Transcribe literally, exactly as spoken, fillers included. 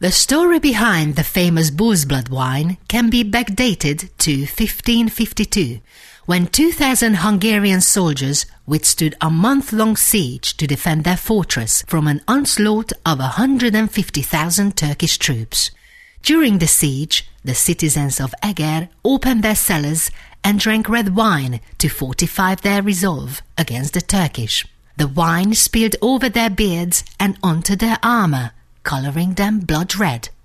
The story behind the famous Bull's Blood wine can be backdated to fifteen fifty-two, when two thousand Hungarian soldiers withstood a month-long siege to defend their fortress from an onslaught of one hundred fifty thousand Turkish troops. During the siege, the citizens of Eger opened their cellars and drank red wine to fortify their resolve against the Turkish. The wine spilled over their beards and onto their armour, colouring them blood red.